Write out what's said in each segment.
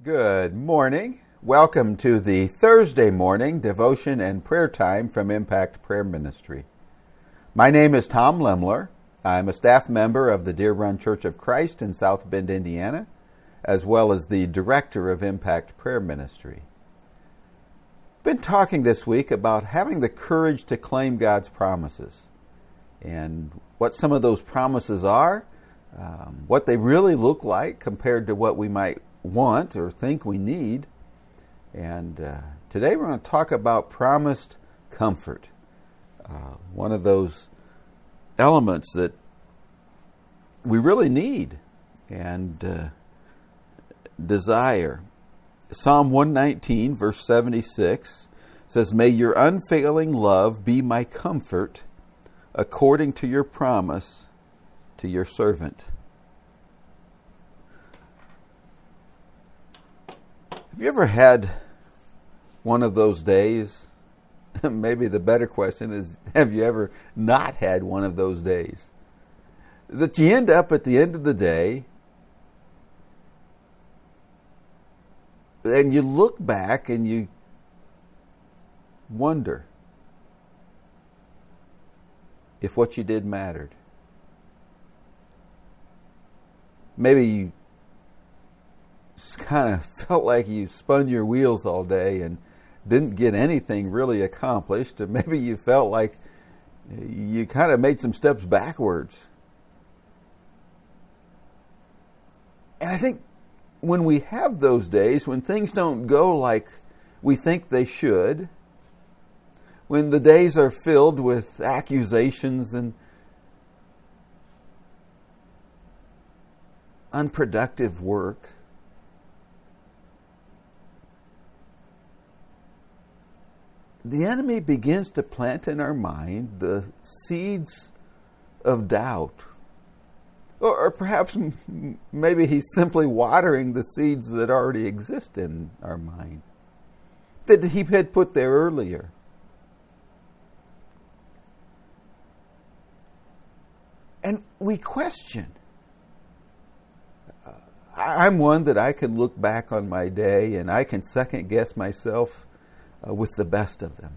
Good morning. Welcome to the Thursday morning devotion and prayer time from Impact Prayer Ministry. My name is Tom Lemler. I'm a staff member of the Deer Run Church of Christ in South Bend, Indiana, as well as the director of Impact Prayer Ministry. I've been talking this week about having the courage to claim God's promises and what some of those promises are, what they really look like compared to what we might want or think we need. And today we're going to talk about promised comfort, one of those elements that we really need and desire. Psalm 119 verse 76 says, "May your unfailing love be my comfort according to your promise to your servant." Have you ever had one of those days? Maybe the better question is, have you ever not had one of those days? That you end up at the end of the day and you look back and you wonder if what you did mattered. Maybe you kind of felt like you spun your wheels all day and didn't get anything really accomplished, or maybe you felt like you kind of made some steps backwards. And I think when we have those days, when things don't go like we think they should, when the days are filled with accusations and unproductive work, the enemy begins to plant in our mind the seeds of doubt. Or perhaps maybe he's simply watering the seeds that already exist in our mind, that he had put there earlier. And we question. I'm one that I can look back on my day and I can second guess myself with the best of them.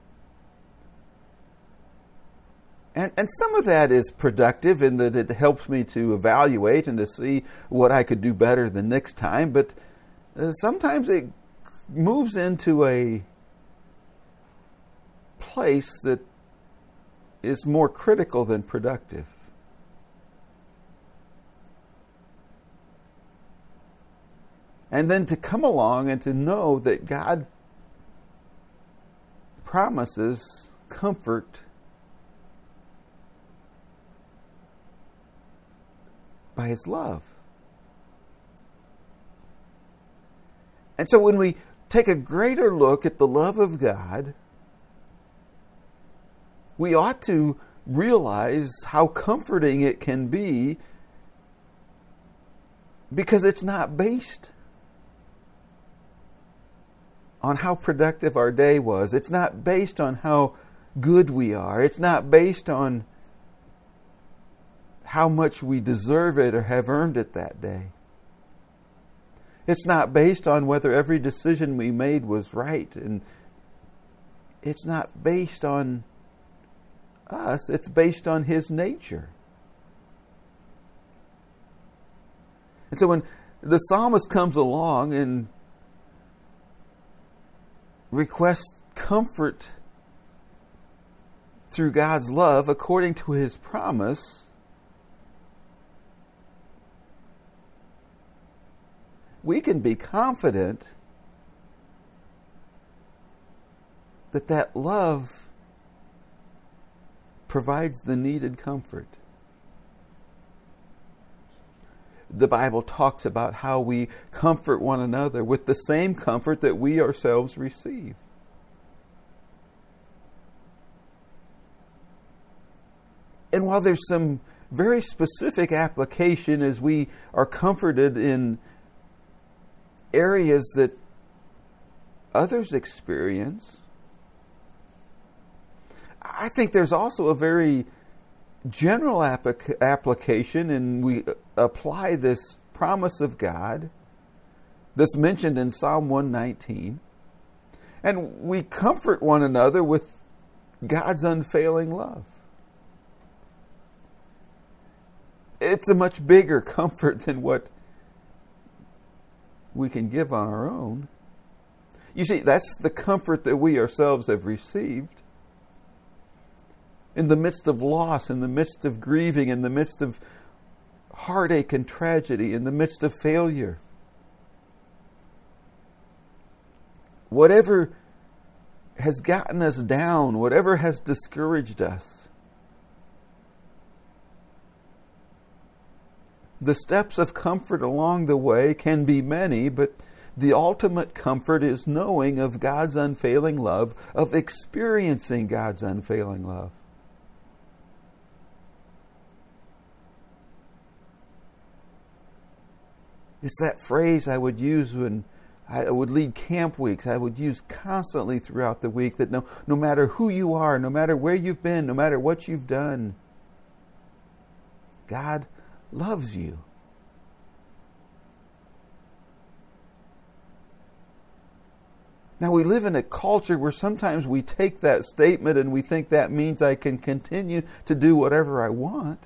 And some of that is productive in that it helps me to evaluate and to see what I could do better the next time, but sometimes it moves into a place that is more critical than productive. And then to come along and to know that God promises comfort by His love. And so when we take a greater look at the love of God, we ought to realize how comforting it can be, because it's not based on how productive our day was. It's not based on how good we are. It's not based on how much we deserve it or have earned it that day. It's not based on whether every decision we made was right. And it's not based on us. It's based on His nature. And so when the psalmist comes along and request comfort through God's love according to His promise, we can be confident that that love provides the needed comfort. The Bible talks about how we comfort one another with the same comfort that we ourselves receive. And while there's some very specific application as we are comforted in areas that others experience, I think there's also a very general application, and we apply this promise of God that's mentioned in Psalm 119. And we comfort one another with God's unfailing love. It's a much bigger comfort than what we can give on our own. You see, that's the comfort that we ourselves have received. In the midst of loss, in the midst of grieving, in the midst of heartache and tragedy, in the midst of failure. Whatever has gotten us down, whatever has discouraged us, the steps of comfort along the way can be many, but the ultimate comfort is knowing of God's unfailing love, of experiencing God's unfailing love. It's that phrase I would use when I would lead camp weeks. I would use constantly throughout the week that no matter who you are, no matter where you've been, no matter what you've done, God loves you. Now, we live in a culture where sometimes we take that statement and we think that means I can continue to do whatever I want.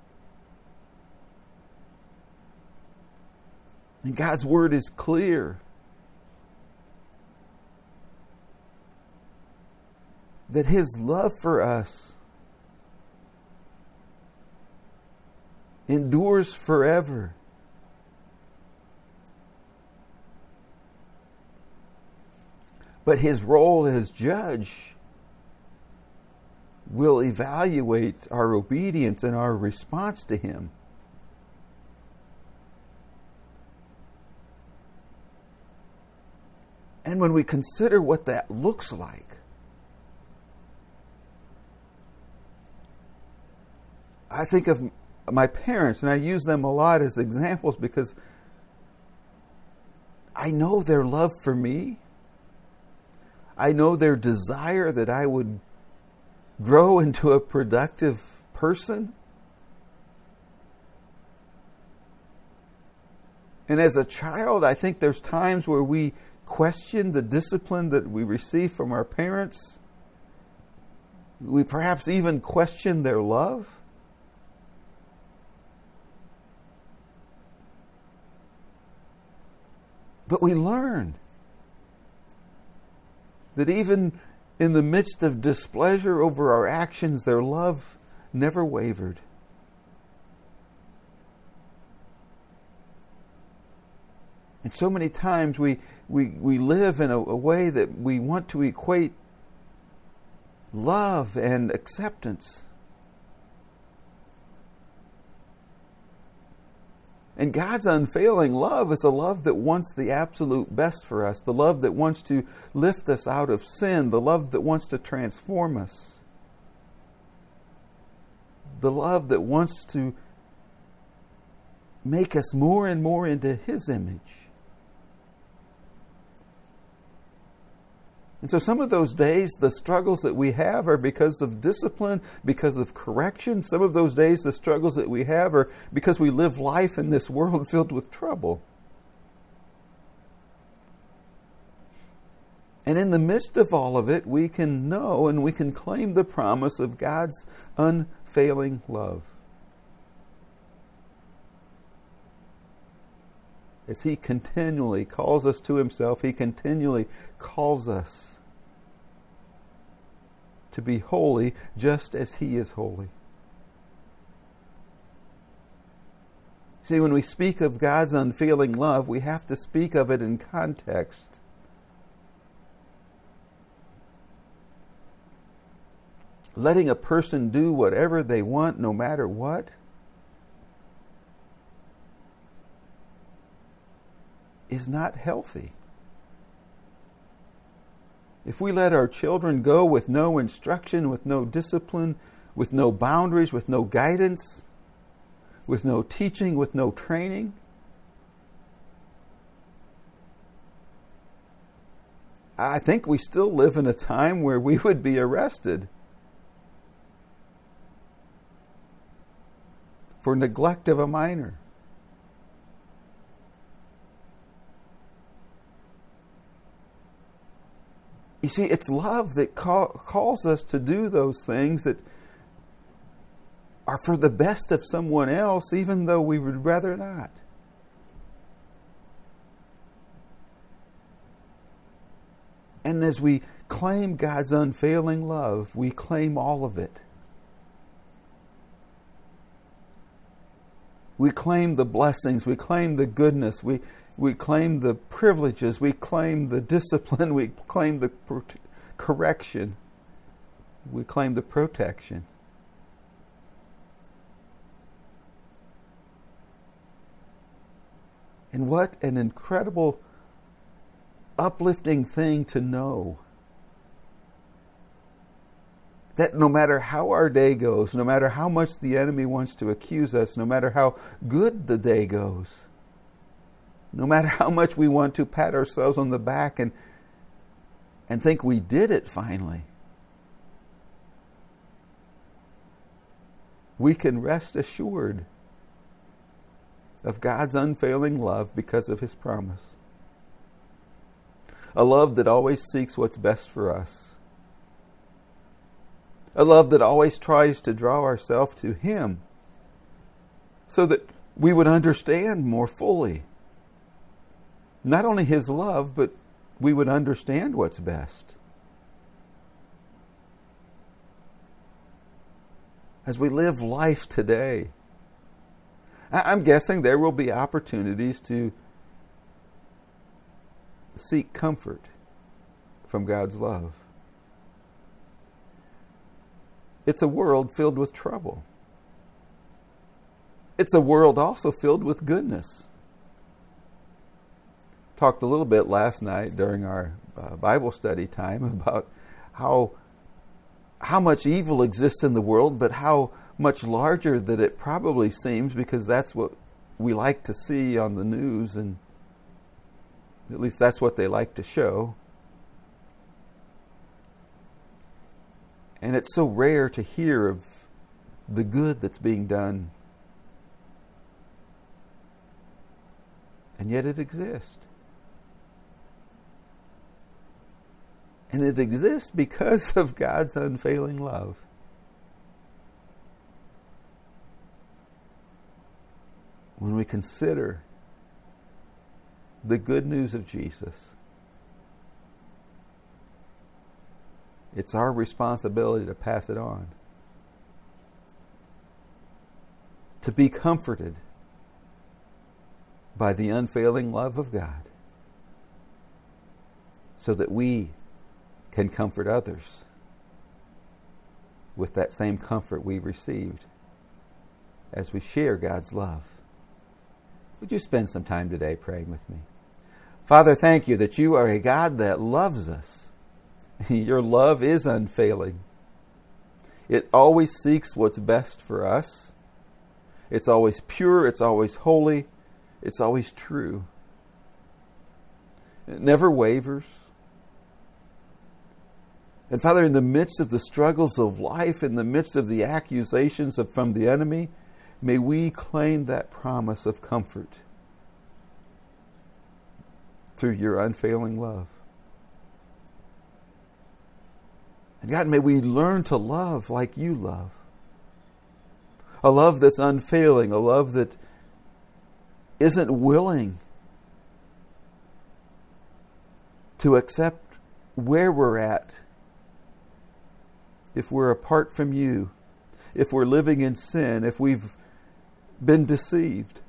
And God's word is clear that His love for us endures forever. But His role as judge will evaluate our obedience and our response to Him. And when we consider what that looks like, I think of my parents, and I use them a lot as examples because I know their love for me. I know their desire that I would grow into a productive person. And as a child, I think there's times where we question the discipline that we receive from our parents. We perhaps even question their love. But we learn that even in the midst of displeasure over our actions, their love never wavered. And so many times we live in a way that we want to equate love and acceptance. And God's unfailing love is a love that wants the absolute best for us, the love that wants to lift us out of sin, the love that wants to transform us, the love that wants to make us more and more into His image. And so some of those days, the struggles that we have are because of discipline, because of correction. Some of those days, the struggles that we have are because we live life in this world filled with trouble. And in the midst of all of it, we can know and we can claim the promise of God's unfailing love. As He continually calls us to Himself, He continually calls us to be holy just as He is holy. See, when we speak of God's unfailing love, we have to speak of it in context. Letting a person do whatever they want, no matter what, is not healthy. If we let our children go with no instruction, with no discipline, with no boundaries, with no guidance, with no teaching, with no training, I think we still live in a time where we would be arrested for neglect of a minor. You see, it's love that calls us to do those things that are for the best of someone else, even though we would rather not. And as we claim God's unfailing love, we claim all of it. We claim the blessings, we claim the goodness, we claim the privileges, we claim the discipline, we claim the correction, we claim the protection. And what an incredible, uplifting thing to know. That no matter how our day goes, no matter how much the enemy wants to accuse us, no matter how good the day goes, no matter how much we want to pat ourselves on the back and think we did it finally, we can rest assured of God's unfailing love because of His promise. A love that always seeks what's best for us. A love that always tries to draw ourselves to Him so that we would understand more fully not only His love, but we would understand what's best. As we live life today, I'm guessing there will be opportunities to seek comfort from God's love. It's a world filled with trouble. It's a world also filled with goodness. Talked a little bit last night during our Bible study time about how much evil exists in the world, but how much larger that it probably seems, because that's what we like to see on the news, and at least that's what they like to show. And it's so rare to hear of the good that's being done. And yet it exists. And it exists because of God's unfailing love. When we consider the good news of Jesus, it's our responsibility to pass it on. To be comforted by the unfailing love of God, so that we can comfort others with that same comfort we received as we share God's love. Would you spend some time today praying with me? Father, thank you that you are a God that loves us. Your love is unfailing. It always seeks what's best for us. It's always pure. It's always holy. It's always true. It never wavers. And Father, in the midst of the struggles of life, in the midst of the accusations from the enemy, may we claim that promise of comfort through your unfailing love. And God, may we learn to love like you love. A love that's unfailing, a love that isn't willing to accept where we're at if we're apart from you, if we're living in sin, if we've been deceived.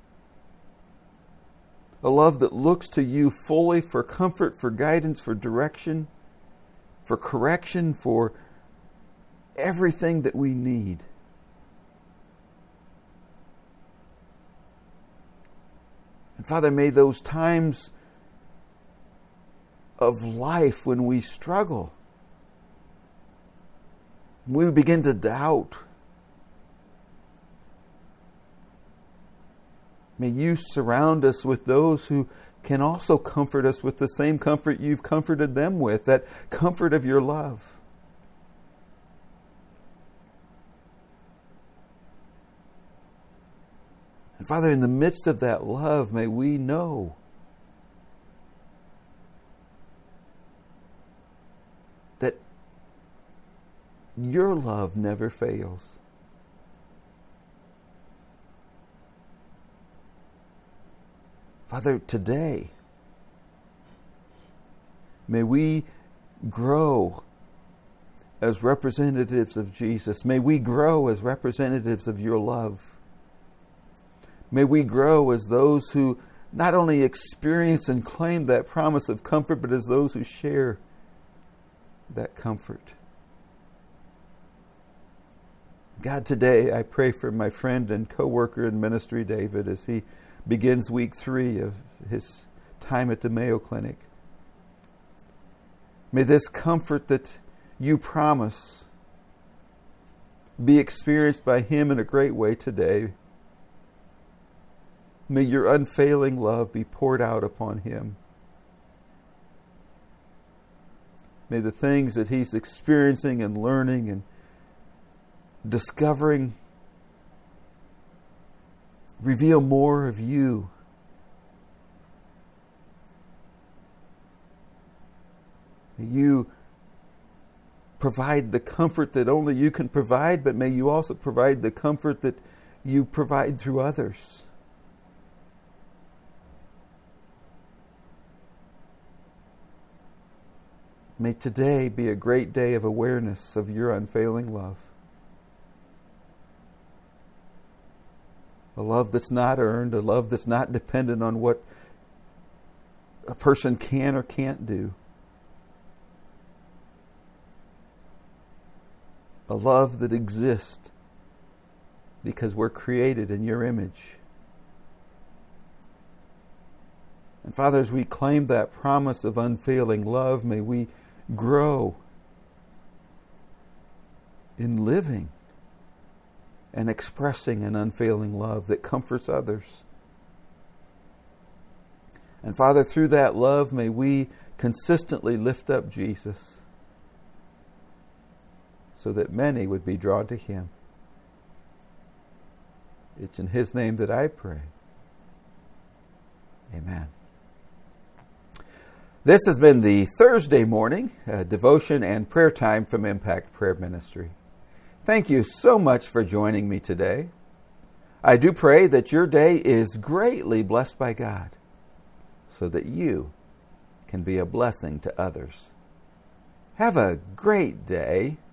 A love that looks to you fully for comfort, for guidance, for direction, for correction, for everything that we need. And Father, may those times of life when we struggle, when we begin to doubt, may you surround us with those who can also comfort us with the same comfort you've comforted them with, that comfort of your love. And Father, in the midst of that love, may we know that your love never fails. Father, today, may we grow as representatives of Jesus. May we grow as representatives of your love. May we grow as those who not only experience and claim that promise of comfort, but as those who share that comfort. God, today I pray for my friend and co-worker in ministry, David, as he begins week 3 of his time at the Mayo Clinic. May this comfort that you promise be experienced by him in a great way today. May your unfailing love be poured out upon him. May the things that he's experiencing and learning and discovering reveal more of you. May you provide the comfort that only you can provide, but may you also provide the comfort that you provide through others. May today be a great day of awareness of your unfailing love. A love that's not earned, a love that's not dependent on what a person can or can't do. A love that exists because we're created in your image. And Father, as we claim that promise of unfailing love, may we grow in living and expressing an unfailing love that comforts others. And Father, through that love, may we consistently lift up Jesus so that many would be drawn to him. It's in his name that I pray. Amen. This has been the Thursday morning devotion and prayer time from Impact Prayer Ministry. Thank you so much for joining me today. I do pray that your day is greatly blessed by God so that you can be a blessing to others. Have a great day.